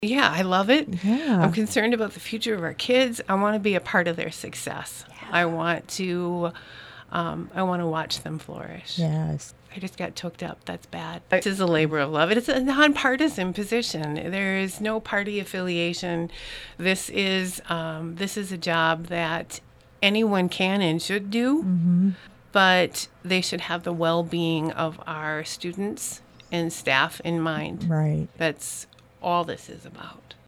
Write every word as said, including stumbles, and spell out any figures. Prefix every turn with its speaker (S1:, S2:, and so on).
S1: Yeah, I love it.
S2: Yeah.
S1: I'm concerned about the future of our kids. I want to be a part of their success.
S2: Yeah.
S1: I want to, um, I want to watch them flourish.
S2: Yes.
S1: I just got choked up. That's bad. This is a labor of love. It's a nonpartisan position. There is no party affiliation. This is um, this is a job that anyone can and should do,
S2: Mm-hmm.
S1: but they should have the well-being of our students and staff in mind.
S2: Right.
S1: That's all this is about.